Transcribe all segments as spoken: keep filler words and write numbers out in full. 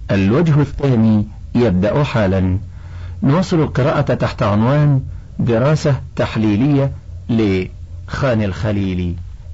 الوجه الثاني يبدأ حالا. نواصل القراءة تحت عنوان دراسة تحليلية لخان الخليلي.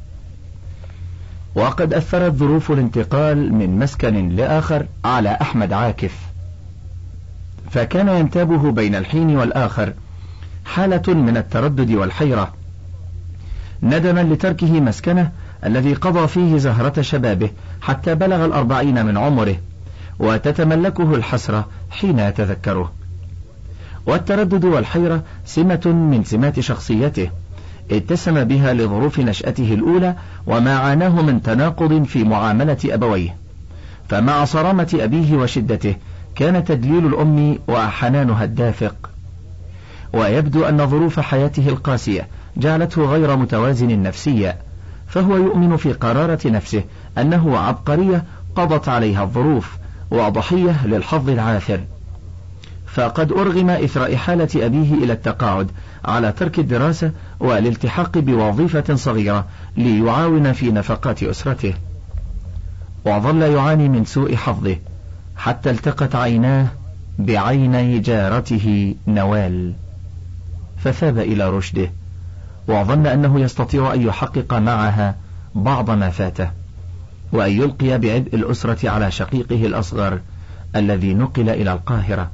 وقد أثرت ظروف الانتقال من مسكن لآخر على أحمد عاكف، فكان ينتابه بين الحين والآخر حالة من التردد والحيرة، ندما لتركه مسكنه الذي قضى فيه زهرة شبابه حتى بلغ الأربعين من عمره، وتتملكه الحسرة حين يتذكره. والتردد والحيرة سمة من سمات شخصيته، اتسم بها لظروف نشأته الأولى وما عاناه من تناقض في معاملة أبويه. فمع صرامة أبيه وشدته كان تدليل الأم وحنانها الدافق، ويبدو أن ظروف حياته القاسية جعلته غير متوازن نفسيا، فهو يؤمن في قرارة نفسه أنه عبقرية قضت عليها الظروف وضحية للحظ العاثر. فقد أرغم إثر إحالة أبيه إلى التقاعد على ترك الدراسة والالتحاق بوظيفة صغيرة ليعاون في نفقات أسرته، وظل يعاني من سوء حظه حتى التقت عيناه بعيني جارته نوال، فثاب إلى رشده وظن أنه يستطيع أن يحقق معها بعض ما فاته، وأن يلقي بعبء الأسرة على شقيقه الأصغر الذي نقل إلى القاهرة.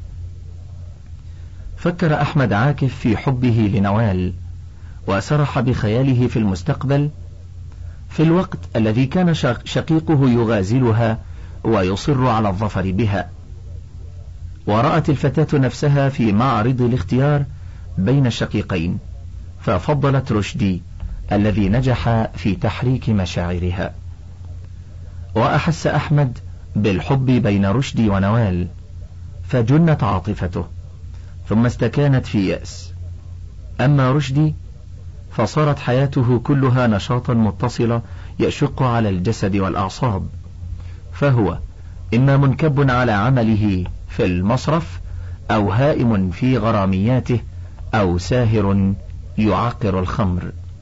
فكر أحمد عاكف في حبه لنوال، وسرح بخياله في المستقبل في الوقت الذي كان شقيقه يغازلها ويصر على الظفر بها. ورأت الفتاة نفسها في معرض الاختيار بين الشقيقين، ففضلت رشدي الذي نجح في تحريك مشاعرها. وأحس أحمد بالحب بين رشدي ونوال، فجنت عاطفته ثم استكانت في يأس. أما رشدي فصارت حياته كلها نشاطا متصلة يشق على الجسد والأعصاب، فهو إما منكب على عمله في المصرف، أو هائم في غرامياته، أو ساهر يعقر الخمر.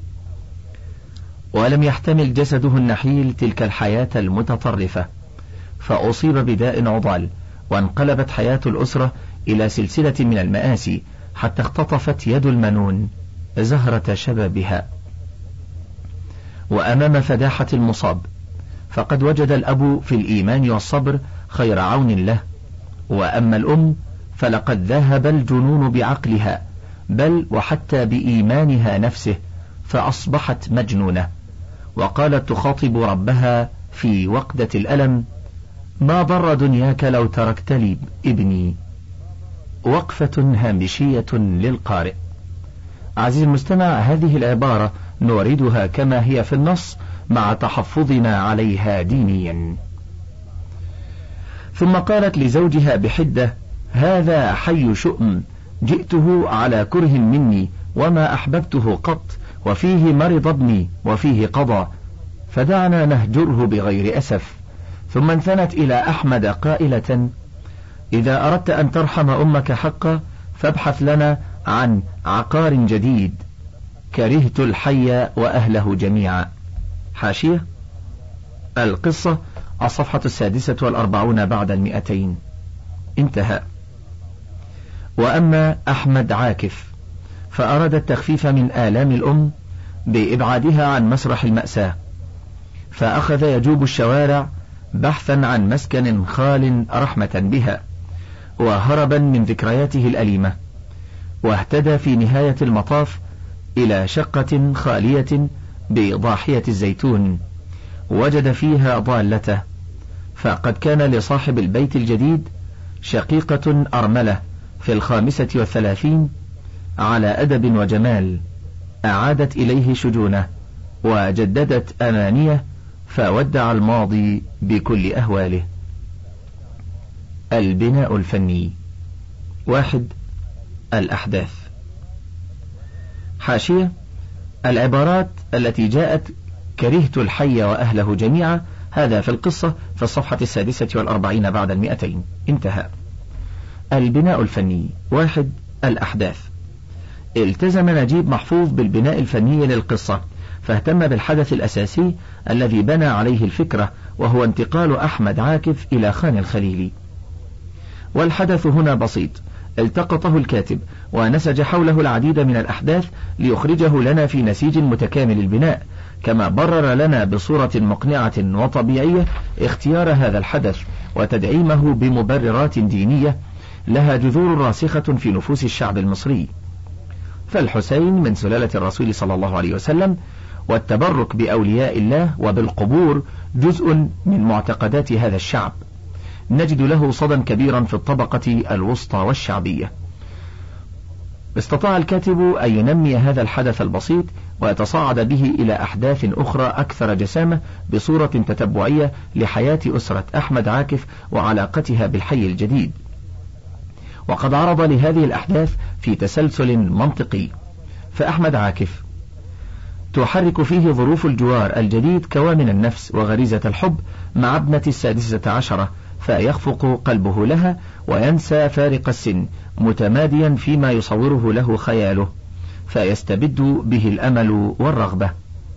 ولم يحتمل جسده النحيل تلك الحياة المتطرفة، فأصيب بداء عضال، وانقلبت حياة الأسرة إلى سلسلة من المآسي حتى اختطفت يد المنون زهرة شبابها. وأمام فداحة المصاب فقد وجد الأب في الإيمان والصبر خير عون له، وأما الأم فلقد ذهب الجنون بعقلها، بل وحتى بإيمانها نفسه، فأصبحت مجنونة، وقالت تخاطب ربها في وقدة الألم: ما ضر دنياك لو تركت لي ابني. وقفة هامشية للقارئ. عزيزي المستمع، هذه العبارة نوردها كما هي في النص مع تحفظنا عليها دينيا. ثم قالت لزوجها بحدة: هذا حي شؤم، جئته على كره مني وما أحببته قط، وفيه مرض ابني وفيه قضى، فدعنا نهجره بغير أسف. ثم انثنت إلى أحمد قائلة: إذا أردت أن ترحم أمك حقا فابحث لنا عن عقار جديد، كرهت الحي وأهله جميعا. حاشية: القصة الصفحة السادسة والأربعون بعد المئتين. انتهى. وأما أحمد عاكف فأراد التخفيف من آلام الأم بإبعادها عن مسرح المأساة، فأخذ يجوب الشوارع بحثا عن مسكن خال رحمة بها، وهربا من ذكرياته الأليمة، واهتدى في نهاية المطاف إلى شقة خالية بضاحية الزيتون، وجد فيها ضالته، فقد كان لصاحب البيت الجديد شقيقة أرملة في الخامسة والثلاثين على أدب وجمال، أعادت إليه شجونه وجددت أمانيه، فودع الماضي بكل أهواله. البناء الفني. واحد. الأحداث. حاشية: العبارات التي جاءت كرهت الحي وأهله جميعا، هذا في القصة في الصفحة السادسة والأربعين بعد المئتين. انتهى. البناء الفني. واحد. الأحداث. التزم نجيب محفوظ بالبناء الفني للقصة، فاهتم بالحدث الأساسي الذي بنى عليه الفكرة، وهو انتقال أحمد عاكف إلى خان الخليلي. والحدث هنا بسيط، التقطه الكاتب ونسج حوله العديد من الأحداث ليخرجه لنا في نسيج متكامل البناء، كما برر لنا بصورة مقنعة وطبيعية اختيار هذا الحدث وتدعيمه بمبررات دينية لها جذور راسخة في نفوس الشعب المصري. فالحسين من سلالة الرسول صلى الله عليه وسلم، والتبرك بأولياء الله وبالقبور جزء من معتقدات هذا الشعب، نجد له صدى كبيرا في الطبقة الوسطى والشعبية. استطاع الكاتب أن ينمي هذا الحدث البسيط ويتصاعد به إلى أحداث أخرى أكثر جسامة بصورة تتبعية لحياة أسرة أحمد عاكف وعلاقتها بالحي الجديد. وقد عرض لهذه الأحداث في تسلسل منطقي. فأحمد عاكف تحرك فيه ظروف الجوار الجديد كوامن النفس وغريزة الحب مع ابنة السادسة عشرة، فيخفق قلبه لها وينسى فارق السن متماديا فيما يصوره له خياله، فيستبد به الأمل والرغبة.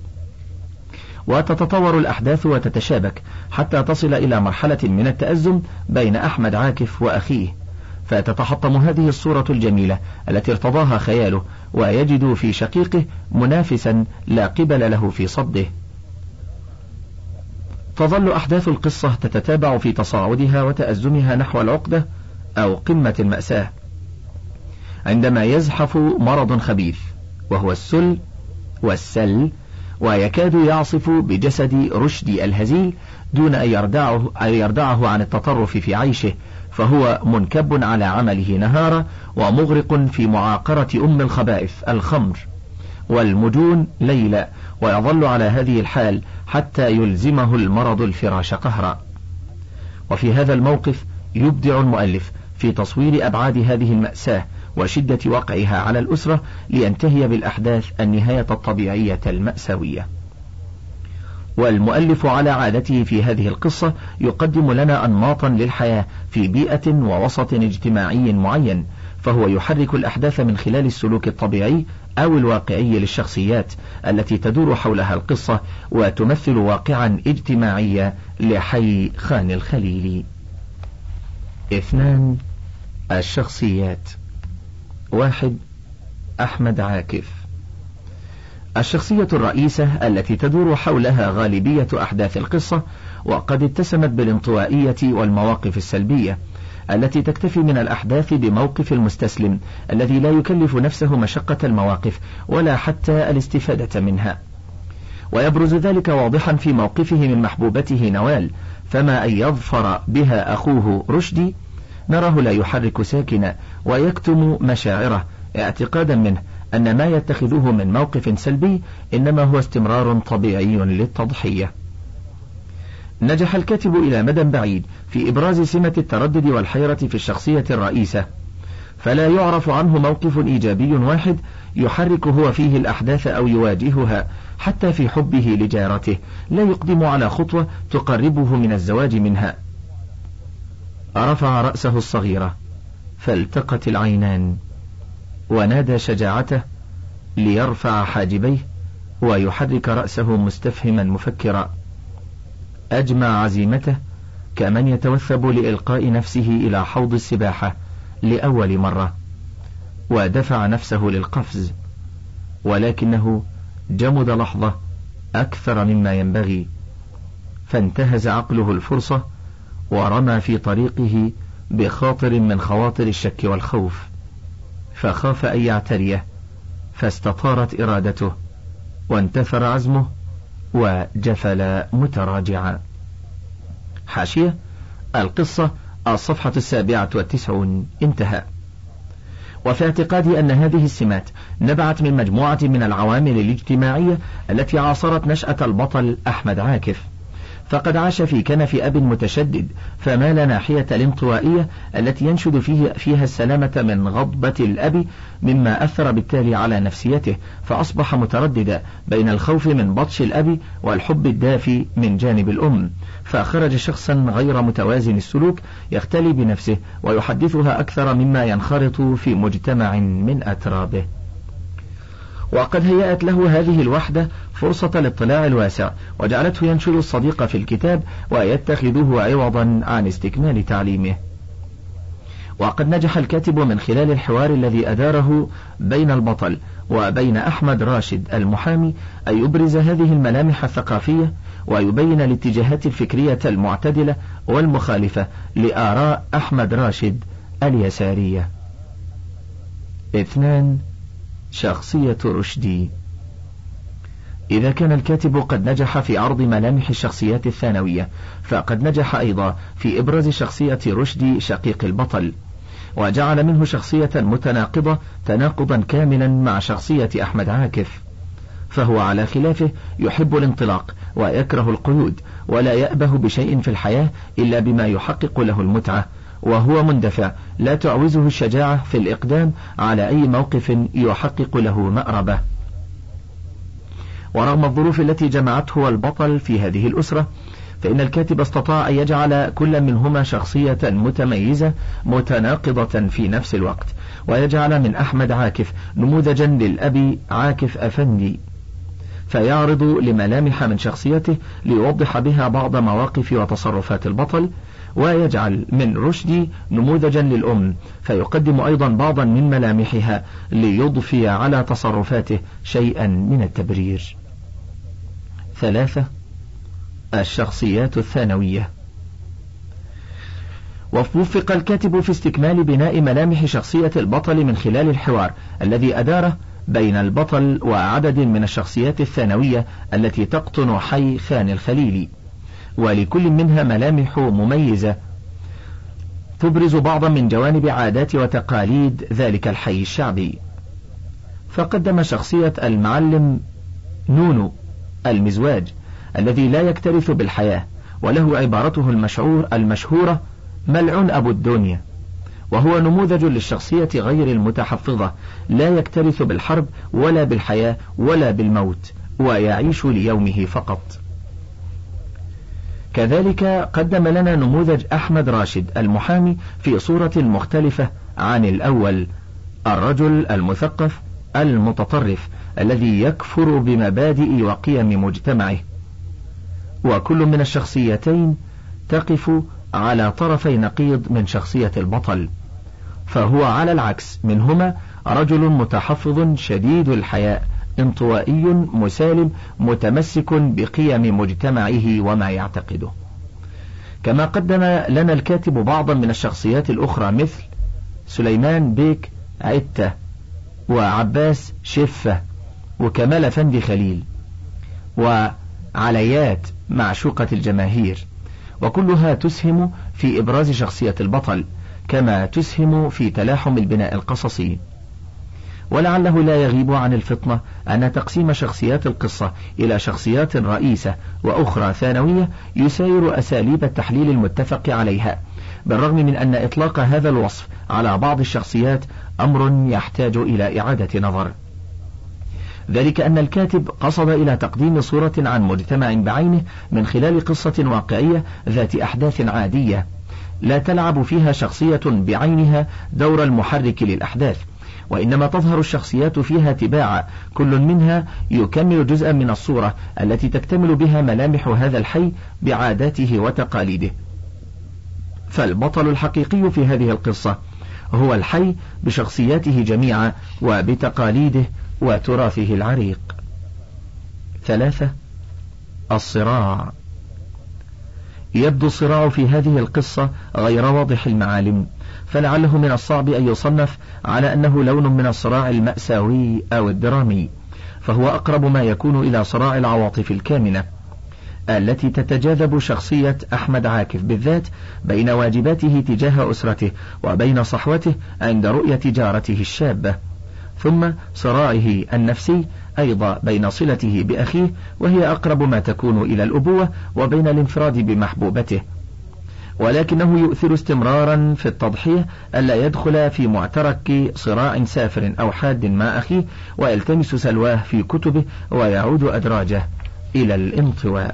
وتتطور الأحداث وتتشابك حتى تصل إلى مرحلة من التأزم بين أحمد عاكف وأخيه، فتتحطم هذه الصورة الجميلة التي ارتضاها خياله، ويجد في شقيقه منافسا لا قبل له في صده. تظل أحداث القصة تتتابع في تصاعدها وتأزمها نحو العقدة أو قمة المأساة، عندما يزحف مرض خبيث وهو السل والسل، ويكاد يعصف بجسد رشدي الهزيل دون أن يردعه, أن يردعه عن التطرف في عيشه، فهو منكب على عمله نهارا ومغرق في معاقرة أم الخبائث الخمر والمجون ليلا، ويظل على هذه الحال حتى يلزمه المرض الفراش قهرا. وفي هذا الموقف يبدع المؤلف في تصوير أبعاد هذه المأساة وشدة وقعها على الأسرة لينتهي بالأحداث النهاية الطبيعية المأساوية. والمؤلف على عادته في هذه القصة يقدم لنا أنماطا للحياة في بيئة ووسط اجتماعي معين، فهو يحرك الأحداث من خلال السلوك الطبيعي أو الواقعي للشخصيات التي تدور حولها القصة، وتمثل واقعا اجتماعيا لحي خان الخليلي. اثنان، الشخصيات. واحد، أحمد عاكف. الشخصية الرئيسة التي تدور حولها غالبية أحداث القصة، وقد اتسمت بالانطوائية والمواقف السلبية التي تكتفي من الأحداث بموقف المستسلم الذي لا يكلف نفسه مشقة المواقف ولا حتى الاستفادة منها. ويبرز ذلك واضحا في موقفه من محبوبته نوال، فما أن يظفر بها أخوه رشدي نراه لا يحرك ساكنا ويكتم مشاعره، اعتقادا منه أن ما يتخذه من موقف سلبي إنما هو استمرار طبيعي للتضحية. نجح الكاتب إلى مدى بعيد في إبراز سمة التردد والحيرة في الشخصية الرئيسة، فلا يعرف عنه موقف إيجابي واحد يحرك هو فيه الأحداث أو يواجهها، حتى في حبه لجارته لا يقدم على خطوة تقربه من الزواج منها. رفع رأسه الصغيرة فالتقت العينان، ونادى شجاعته ليرفع حاجبيه ويحرك رأسه مستفهما مفكرا. أجمع عزيمته كمن يتوثب لإلقاء نفسه إلى حوض السباحة لأول مرة، ودفع نفسه للقفز، ولكنه جمد لحظة أكثر مما ينبغي، فانتهز عقله الفرصة ورمى في طريقه بخاطر من خواطر الشك والخوف، فخاف أن يعتريه، فاستطارت إرادته وانتثر عزمه وجفل متراجعا. حاشية: القصة الصفحة السابعة والتسعون، انتهى. وفي اعتقادي أن هذه السمات نبعت من مجموعة من العوامل الاجتماعية التي عاصرت نشأة البطل أحمد عاكف، فقد عاش في كنف أب متشدد، فمال ناحية الانطوائية التي ينشد فيه فيها السلامة من غضبة الأب، مما أثر بالتالي على نفسيته، فأصبح مترددا بين الخوف من بطش الأب والحب الدافي من جانب الأم، فخرج شخصا غير متوازن السلوك يختلي بنفسه ويحدثها أكثر مما ينخرط في مجتمع من أترابه. وقد هيأت له هذه الوحدة فرصة الاطلاع الواسع، وجعلته ينشر الصديق في الكتاب ويتخذه عوضا عن استكمال تعليمه. وقد نجح الكاتب من خلال الحوار الذي أداره بين البطل وبين أحمد راشد المحامي أن يبرز هذه الملامح الثقافية ويبين الاتجاهات الفكرية المعتدلة والمخالفة لآراء أحمد راشد اليسارية. اثنان. شخصية رشدي. إذا كان الكاتب قد نجح في عرض ملامح الشخصيات الثانوية، فقد نجح أيضا في إبراز شخصية رشدي شقيق البطل، وجعل منه شخصية متناقضة تناقضا كاملا مع شخصية أحمد عاكف. فهو على خلافه يحب الانطلاق ويكره القيود، ولا يأبه بشيء في الحياة إلا بما يحقق له المتعة، وهو مندفع لا تعوزه الشجاعة في الإقدام على أي موقف يحقق له مأربة. ورغم الظروف التي جمعته البطل في هذه الأسرة، فإن الكاتب استطاع أن يجعل كل منهما شخصية متميزة متناقضة في نفس الوقت، ويجعل من أحمد عاكف نموذجا للأب عاكف أفندي، فيعرض لملامح من شخصيته ليوضح بها بعض مواقف وتصرفات البطل، ويجعل من رشدي نموذجا للأم، فيقدم أيضا بعضا من ملامحها ليضفي على تصرفاته شيئا من التبرير. ثلاثة. الشخصيات الثانوية. ووفق الكاتب في استكمال بناء ملامح شخصية البطل من خلال الحوار الذي أداره بين البطل وعدد من الشخصيات الثانوية التي تقطن حي خان الخليلي، ولكل منها ملامح مميزة تبرز بعضا من جوانب عادات وتقاليد ذلك الحي الشعبي. فقدم شخصية المعلم نونو المزواج الذي لا يكترث بالحياة، وله عبارته المشعور المشهورة ملعون أبو الدنيا، وهو نموذج للشخصية غير المتحفظة، لا يكترث بالحرب ولا بالحياة ولا بالموت، ويعيش ليومه فقط. كذلك قدم لنا نموذج أحمد راشد المحامي في صورة مختلفة عن الأول، الرجل المثقف المتطرف الذي يكفر بمبادئ وقيم مجتمعه، وكل من الشخصيتين تقف على طرفي نقيض من شخصية البطل، فهو على العكس منهما رجل متحفظ شديد الحياء انطوائي مسالم متمسك بقيم مجتمعه وما يعتقده. كما قدم لنا الكاتب بعضا من الشخصيات الأخرى مثل سليمان بيك عتة وعباس شفة وكمال أفندي خليل وعليات معشوقة الجماهير، وكلها تسهم في إبراز شخصية البطل كما تسهم في تلاحم البناء القصصي. ولعله لا يغيب عن الفطنة أن تقسيم شخصيات القصة إلى شخصيات رئيسة وأخرى ثانوية يساير أساليب التحليل المتفق عليها، بالرغم من أن إطلاق هذا الوصف على بعض الشخصيات أمر يحتاج إلى إعادة نظر. ذلك أن الكاتب قصد إلى تقديم صورة عن مجتمع بعينه من خلال قصة واقعية ذات أحداث عادية، لا تلعب فيها شخصية بعينها دور المحرك للأحداث، وإنما تظهر الشخصيات فيها تباعا، كل منها يكمل جزءا من الصورة التي تكتمل بها ملامح هذا الحي بعاداته وتقاليده. فالبطل الحقيقي في هذه القصة هو الحي بشخصياته جميعا وبتقاليده وتراثه العريق. ثلاثة. الصراع. يبدو الصراع في هذه القصة غير واضح المعالم، فلعله من الصعب أن يصنف على أنه لون من الصراع المأساوي أو الدرامي، فهو أقرب ما يكون إلى صراع العواطف الكامنة التي تتجاذب شخصية أحمد عاكف بالذات بين واجباته تجاه أسرته وبين صحوته عند رؤية جارته الشابة، ثم صراعه النفسي أيضا بين صلته بأخيه وهي أقرب ما تكون إلى الأبوة، وبين الانفراد بمحبوبته، ولكنه يؤثر استمرارا في التضحية ألا يدخل في معترك صراع سافر أو حاد مع أخيه، ويلتمس سلواه في كتبه ويعود أدراجه إلى الانطواء.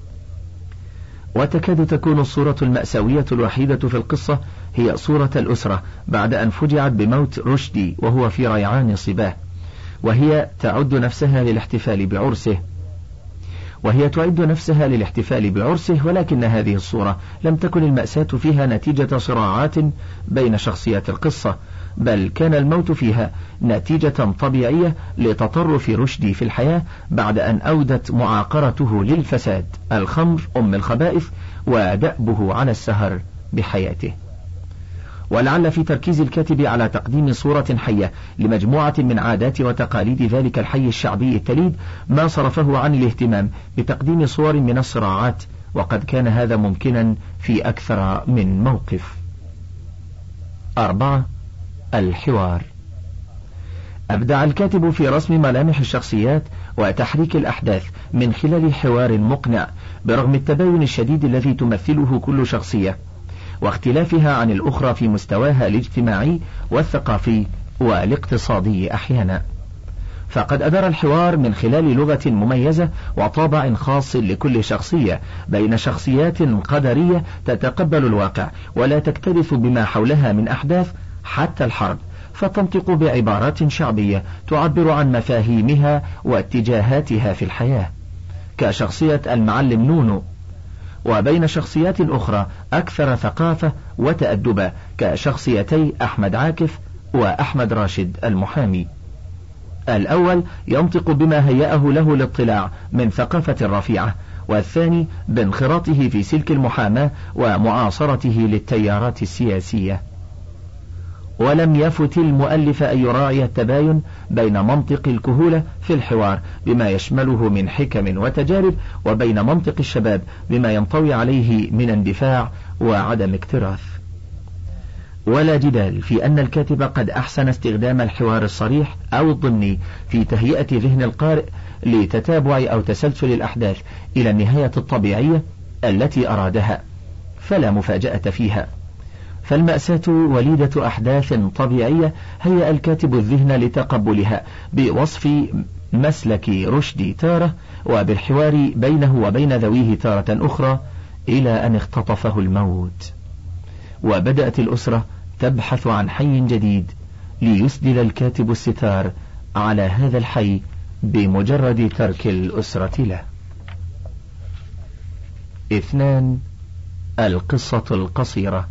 وتكاد تكون الصورة المأساوية الوحيدة في القصة هي صورة الأسرة بعد أن فجعت بموت رشدي وهو في ريعان صباه، وهي تعد نفسها للاحتفال بعرسه. وهي تعد نفسها للاحتفال بعرسه، ولكن هذه الصورة لم تكن المأساة فيها نتيجة صراعات بين شخصيات القصة، بل كان الموت فيها نتيجة طبيعية لتطرف رشدي في الحياة بعد أن أودت معاقرته للفساد الخمر أم الخبائث ودأبه على السهر بحياته. ولعل في تركيز الكاتب على تقديم صورة حية لمجموعة من عادات وتقاليد ذلك الحي الشعبي التليد ما صرفه عن الاهتمام بتقديم صور من الصراعات، وقد كان هذا ممكنا في أكثر من موقف. أربعة. الحوار. أبدع الكاتب في رسم ملامح الشخصيات وتحريك الأحداث من خلال حوار مقنع، برغم التباين الشديد الذي تمثله كل شخصية واختلافها عن الأخرى في مستواها الاجتماعي والثقافي والاقتصادي أحيانا. فقد أدار الحوار من خلال لغة مميزة وطابع خاص لكل شخصية بين شخصيات قدرية تتقبل الواقع ولا تكترث بما حولها من أحداث حتى الحرب، فتنطق بعبارات شعبية تعبر عن مفاهيمها واتجاهاتها في الحياة، كشخصية المعلم نونو، وبين شخصيات أخرى أكثر ثقافة وتأدبا كشخصيتي أحمد عاكف وأحمد راشد المحامي. الأول ينطق بما هيأه له الاطلاع من ثقافة رفيعة، والثاني بانخراطه في سلك المحاماة ومعاصرته للتيارات السياسية. ولم يفت المؤلف أن يراعي التباين بين منطق الكهولة في الحوار بما يشمله من حكم وتجارب، وبين منطق الشباب بما ينطوي عليه من اندفاع وعدم اكتراث. ولا جدال في أن الكاتب قد أحسن استخدام الحوار الصريح أو الضمني في تهيئة ذهن القارئ لتتابع أو تسلسل الأحداث إلى النهاية الطبيعية التي أرادها، فلا مفاجأة فيها. فالمأساة وليدة أحداث طبيعية هيأ الكاتب الذهن لتقبلها بوصف مسلك رشدي تارة، وبالحوار بينه وبين ذويه تارة أخرى، إلى أن اختطفه الموت، وبدأت الأسرة تبحث عن حي جديد ليسدل الكاتب الستار على هذا الحي بمجرد ترك الأسرة له. اثنان. القصة القصيرة.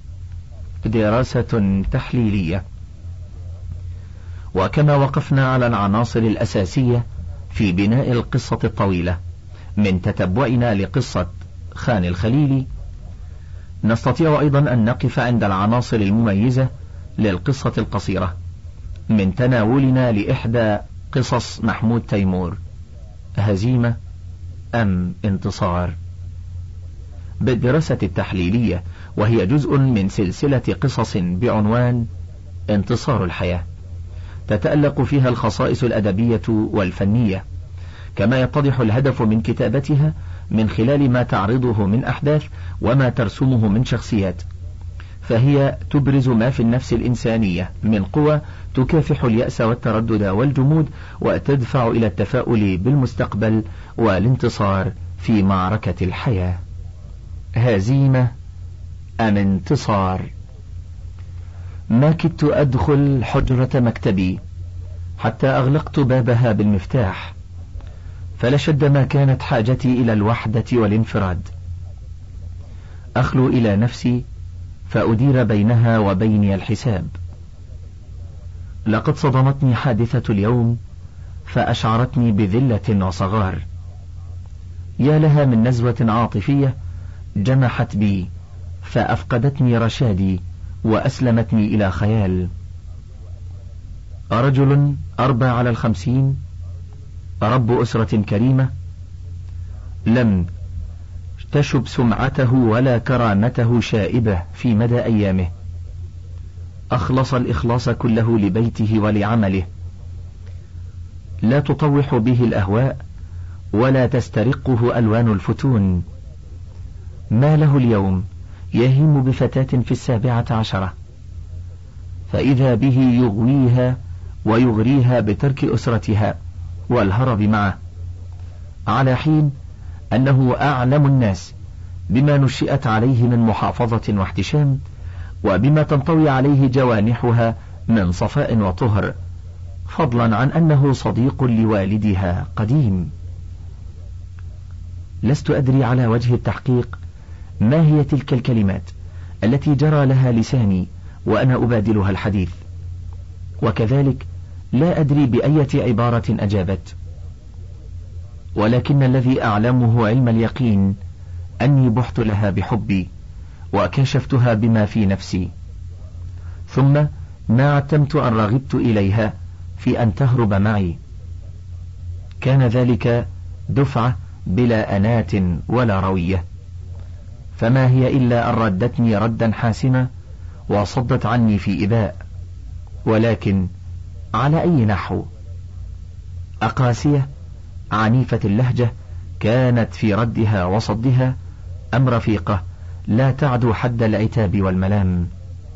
دراسة تحليلية. وكما وقفنا على العناصر الأساسية في بناء القصة الطويلة من تتبعنا لقصة خان الخليلي، نستطيع أيضا أن نقف عند العناصر المميزة للقصة القصيرة من تناولنا لإحدى قصص محمود تيمور، هزيمة أم انتصار. بالدراسة التحليلية، وهي جزء من سلسلة قصص بعنوان انتصار الحياة، تتألق فيها الخصائص الأدبية والفنية، كما يتضح الهدف من كتابتها من خلال ما تعرضه من أحداث وما ترسمه من شخصيات، فهي تبرز ما في النفس الإنسانية من قوى تكافح اليأس والتردد والجمود، وتدفع إلى التفاؤل بالمستقبل والانتصار في معركة الحياة. هزيمة أم انتصار؟ ما كدت أدخل حجرة مكتبي حتى أغلقت بابها بالمفتاح، فلشد ما كانت حاجتي إلى الوحدة والانفراد، أخلو إلى نفسي فأدير بينها وبيني الحساب. لقد صدمتني حادثة اليوم فأشعرتني بذلة وصغار، يا لها من نزوة عاطفية جمحت بي فأفقدتني رشادي وأسلمتني إلى خيال. رجل أربى على الخمسين، رب أسرة كريمة، لم تشب سمعته ولا كرامته شائبة في مدى أيامه، أخلص الإخلاص كله لبيته ولعمله، لا تطوح به الأهواء ولا تسترقه ألوان الفتون. ما له اليوم يهيم بفتاة في السابعة عشرة، فإذا به يغويها ويغريها بترك أسرتها والهرب معه، على حين أنه أعلم الناس بما نشئت عليه من محافظة واحتشام، وبما تنطوي عليه جوانحها من صفاء وطهر، فضلا عن أنه صديق لوالدها قديم. لست أدري على وجه التحقيق ما هي تلك الكلمات التي جرى لها لساني وأنا أبادلها الحديث، وكذلك لا أدري بأية عبارة أجابت، ولكن الذي أعلمه علم اليقين أني بحت لها بحبي وكشفتها بما في نفسي، ثم ما عتمت أن رغبت إليها في أن تهرب معي. كان ذلك دفعة بلا أنات ولا روية، فما هي إلا أن ردتني ردا حاسما وصدت عني في إباء، ولكن على أي نحو؟ أقاسية عنيفة اللهجة كانت في ردها وصدها أم رفيقة لا تعدو حد العتاب والملام.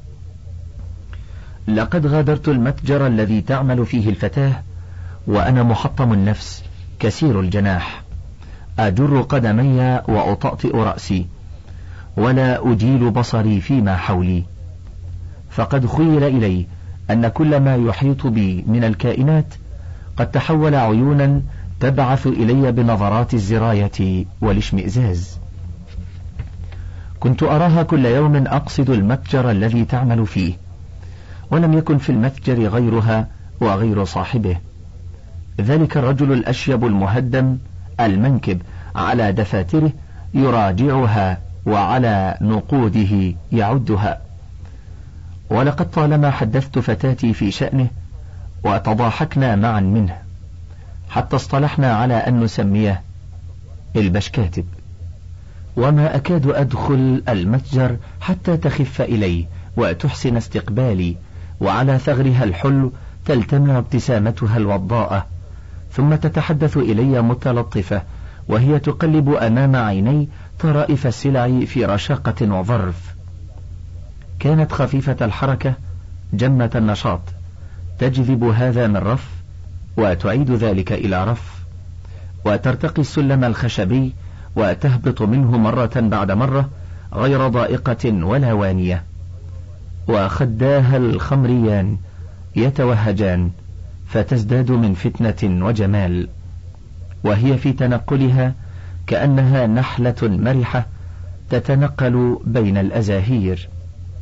لقد غادرت المتجر الذي تعمل فيه الفتاة وأنا محطم النفس كسير الجناح، أجر قدمي وأطأطئ رأسي ولا أجيل بصري فيما حولي، فقد خيل إلي أن كل ما يحيط بي من الكائنات قد تحول عيونا تبعث إلي بنظرات الزراية والاشمئزاز. كنت أراها كل يوم أقصد المتجر الذي تعمل فيه، ولم يكن في المتجر غيرها وغير صاحبه، ذلك الرجل الأشيب المهدم المنكب على دفاتره يراجعها وعلى نقوده يعدها. ولقد طالما حدثت فتاتي في شأنه وتضاحكنا معا منه حتى اصطلحنا على أن نسميه البشكاتب، وما أكاد أدخل المتجر حتى تخف إلي وتحسن استقبالي، وعلى ثغرها الحلو تلتمع ابتسامتها الوضاءة، ثم تتحدث إلي متلطفة وهي تقلب أمام عيني طرائف السلع في رشاقة وظرف. كانت خفيفة الحركة جمة النشاط، تجذب هذا من رف وتعيد ذلك إلى رف، وترتقي السلم الخشبي وتهبط منه مرة بعد مرة غير ضائقة ولا وانية، وخداها الخمريان يتوهجان فتزداد من فتنة وجمال، وهي في تنقلها كأنها نحلة مرحة تتنقل بين الأزاهير.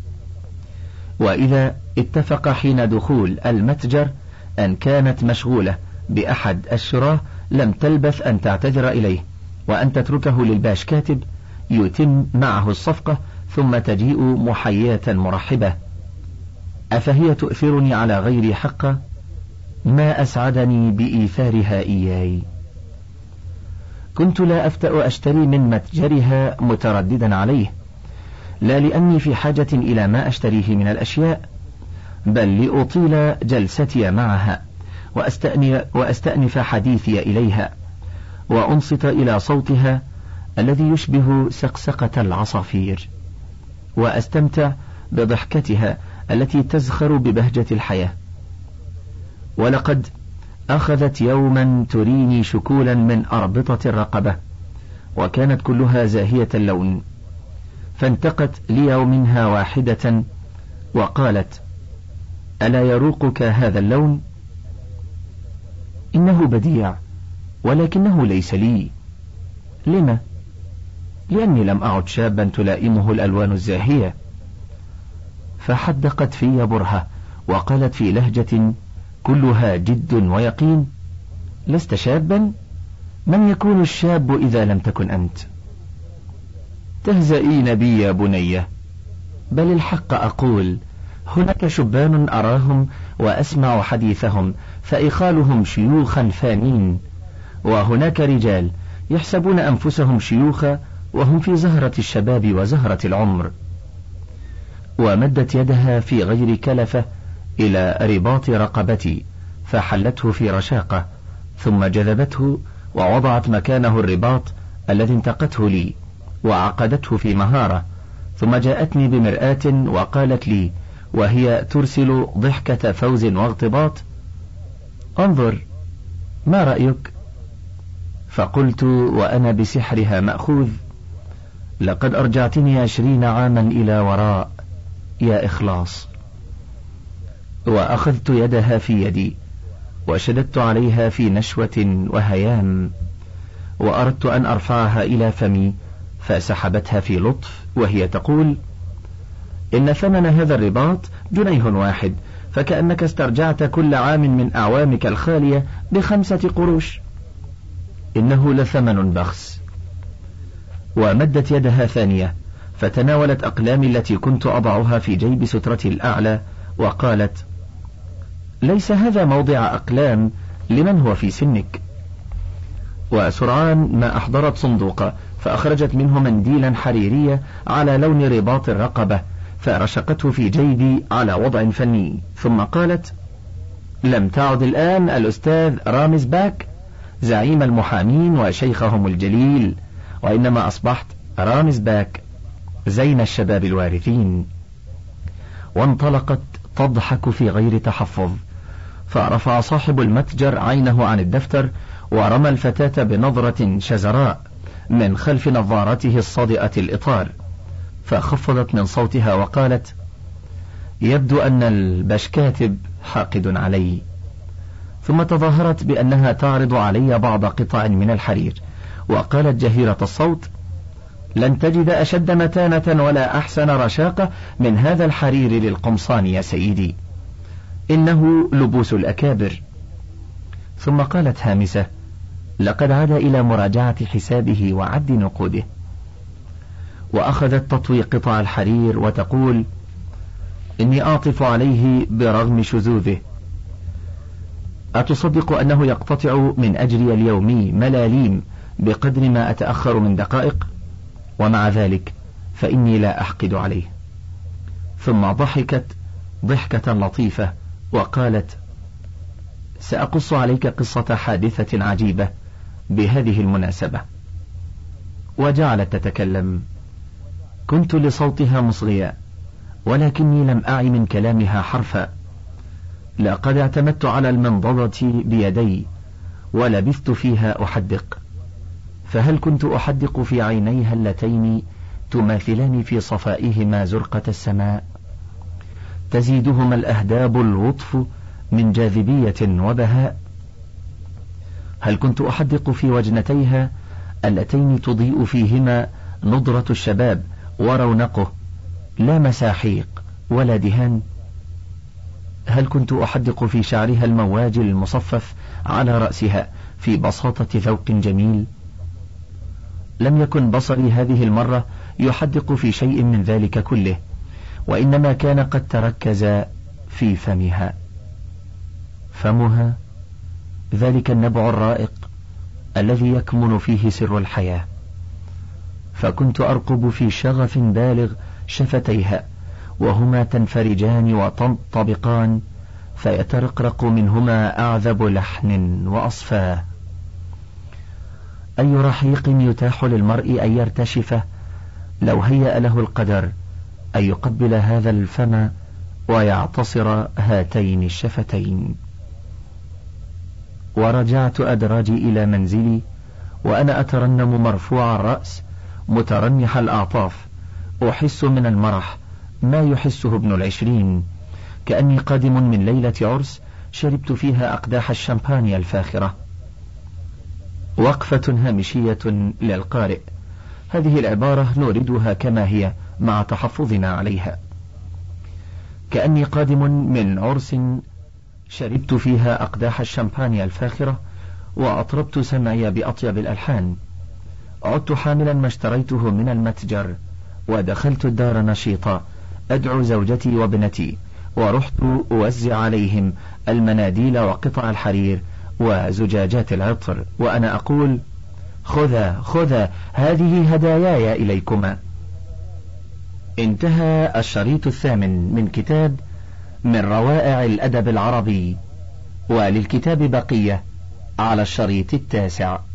وإذا اتفق حين دخول المتجر أن كانت مشغولة بأحد الشراة لم تلبث أن تعتذر إليه وأن تتركه للباش كاتب يتم معه الصفقة، ثم تجيء محياة مرحبة. أفهي تؤثرني على غير حق؟ ما أسعدني بإيثارها إياي. كنت لا أفتأ أشتري من متجرها مترددا عليه، لا لأني في حاجة إلى ما أشتريه من الأشياء، بل لأطيل جلستي معها وأستأنف حديثي إليها وأنصت إلى صوتها الذي يشبه سقسقة العصافير، وأستمتع بضحكتها التي تزخر ببهجة الحياة. ولقد أخذت يوما تريني شكولا من أربطة الرقبة، وكانت كلها زاهية اللون، فانتقت لي منها واحدة وقالت: ألا يروقك هذا اللون؟ إنه بديع ولكنه ليس لي. لما؟ لأني لم أعد شابا تلائمه الألوان الزاهية. فحدقت في برهة وقالت في لهجة كلها جد ويقين: لست شابا؟ من يكون الشاب إذا لم تكن أنت؟ تهزئين بي يا بنية، بل الحق أقول، هناك شبان أراهم وأسمع حديثهم فإخالهم شيوخا فانين، وهناك رجال يحسبون أنفسهم شيوخا وهم في زهرة الشباب وزهرة العمر. ومدت يدها في غير كلفة إلى رباط رقبتي فحلته في رشاقة، ثم جذبته ووضعت مكانه الرباط الذي انتقته لي وعقدته في مهارة، ثم جاءتني بمرآة وقالت لي وهي ترسل ضحكة فوز واغتباط: انظر، ما رأيك؟ فقلت وأنا بسحرها مأخوذ: لقد أرجعتني عشرين عاما إلى وراء يا إخلاص. وأخذت يدها في يدي وشددت عليها في نشوة وهيام، وأردت أن أرفعها إلى فمي، فسحبتها في لطف وهي تقول: إن ثمن هذا الرباط جنيه واحد، فكأنك استرجعت كل عام من أعوامك الخالية بخمسة قروش. إنه لثمن بخس. ومدت يدها ثانية فتناولت أقلامي التي كنت أضعها في جيب سترتي الأعلى وقالت: ليس هذا موضع أقلام لمن هو في سنك. وسرعان ما أحضرت صندوق فأخرجت منه منديلا حريرية على لون رباط الرقبة، فرشقته في جيبي على وضع فني، ثم قالت: لم تعد الآن الأستاذ رامز باك زعيم المحامين وشيخهم الجليل، وإنما أصبحت رامز باك زين الشباب الوارثين. وانطلقت تضحك في غير تحفظ، فرفع صاحب المتجر عينه عن الدفتر ورمى الفتاة بنظرة شزراء من خلف نظارته الصادئة الإطار، فخفضت من صوتها وقالت: يبدو أن البشكاتب حاقد علي. ثم تظاهرت بأنها تعرض علي بعض قطع من الحرير، وقالت جهيرة الصوت: لن تجد أشد متانة ولا أحسن رشاقة من هذا الحرير للقمصان يا سيدي، إنه لبوس الأكابر. ثم قالت هامسة: لقد عاد إلى مراجعة حسابه وعد نقوده. وأخذت تطوي قطع الحرير وتقول: إني أعطف عليه برغم شذوذه. أتصدق أنه يقتطع من أجري اليومي ملاليم بقدر ما أتأخر من دقائق؟ ومع ذلك فإني لا أحقد عليه. ثم ضحكت ضحكة لطيفة وقالت: سأقص عليك قصة حادثة عجيبة بهذه المناسبة. وجعلت تتكلم. كنت لصوتها مصغيا، ولكني لم أعي من كلامها حرفا. لقد اعتمدت على المنضدة بيدي ولبثت فيها أحدق، فهل كنت أحدق في عينيها اللتين تماثلان في صفائهما زرقة السماء، تزيدهما الأهداب اللطف من جاذبية وبهاء؟ هل كنت أحدق في وجنتيها اللتين تضيء فيهما نضرة الشباب ورونقه، لا مساحيق ولا دهان؟ هل كنت أحدق في شعرها المواج المصفف على رأسها في بساطة ذوق جميل؟ لم يكن بصري هذه المرة يحدق في شيء من ذلك كله، وإنما كان قد تركز في فمها. فمها ذلك النبع الرائق الذي يكمن فيه سر الحياة، فكنت أرقب في شغف بالغ شفتيها وهما تنفرجان وتنطبقان، فيترقرق منهما أعذب لحن وأصفاه. أي رحيق يتاح للمرء أن يرتشفه لو هيأ له القدر أن يقبل هذا الفم ويعتصر هاتين الشفتين. ورجعت أدراجي إلى منزلي وأنا أترنم مرفوع الرأس مترنح الأعطاف، أحس من المرح ما يحسه ابن العشرين، كأني قادم من ليلة عرس شربت فيها أقداح الشامبانيا الفاخرة. وقفة هامشية للقارئ. هذه العبارة نوردها كما هي مع تحفظنا عليها. كأني قادم من عرس شربت فيها أقداح الشامبانيا الفاخرة وأطربت سمعي بأطيب الألحان. عدت حاملا ما اشتريته من المتجر ودخلت الدار نشيطا أدعو زوجتي وابنتي، ورحت أوزع عليهم المناديل وقطع الحرير وزجاجات العطر، وأنا أقول: خذا خذا هذه هداياي إليكما. انتهى الشريط الثامن من كتاب من روائع الأدب العربي، وللكتاب بقية على الشريط التاسع.